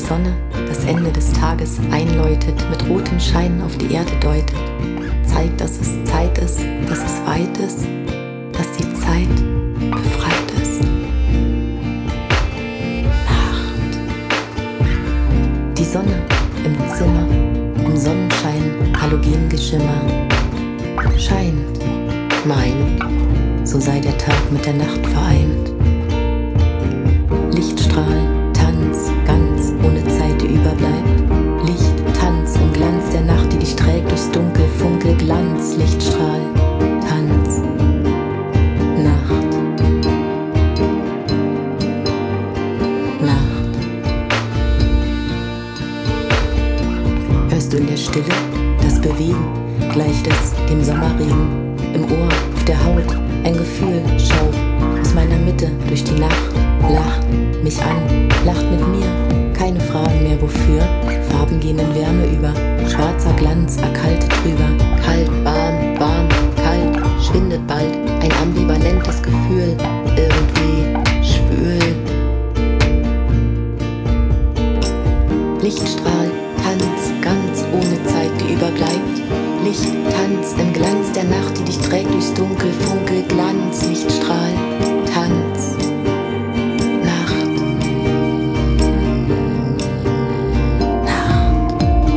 Sonne das Ende des Tages einläutet, mit rotem Schein auf die Erde deutet, zeigt, dass es Zeit ist, dass es weit ist, dass die Zeit befreit ist. Nacht. Die Sonne im Zimmer, im Sonnenschein, Halogengeschimmer, scheint, meint, so sei der Tag mit der Nacht vereint. Lichtstrahl, Tanz, ganz ohne Zeit, die überbleibt. Licht, Tanz im Glanz der Nacht, die dich trägt durchs Dunkel, Funkel, Glanz, Lichtstrahl, Tanz, Nacht, Nacht. Hörst du in der Stille das Bewegen, gleicht es dem Sommerregen, im Ohr, auf der Haut, ein Gefühl, schau aus meiner Mitte durch die Nacht, lacht mich an, lacht mit mir, keine Fragen mehr wofür, Farben gehen in Wärme über, schwarzer Glanz erkaltet drüber, kalt, warm, warm, kalt, schwindet bald, ein ambivalentes Gefühl, irgendwie schwül. Lichtstrahl, Tanz, ganz ohne Zeit, die überbleibt. Licht, Tanz im Glanz der Nacht, die dich trägt durchs Dunkel, Funkel, Glanz, Lichtstrahl, Tanz, Nacht, Nacht.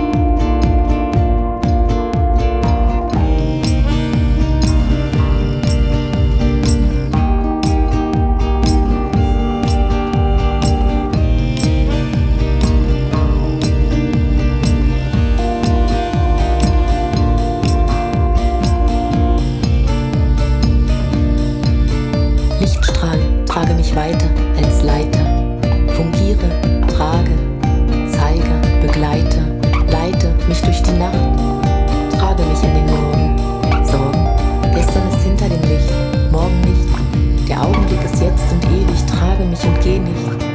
Lichtstrahl, trage mich weiter als Leiter, fungiere, trage, zeige, begleite, leite mich durch die Nacht, trage mich in den Morgen, Sorgen, gestern ist hinter dem Licht, morgen nicht, der Augenblick ist jetzt und ewig, trage mich und geh nicht,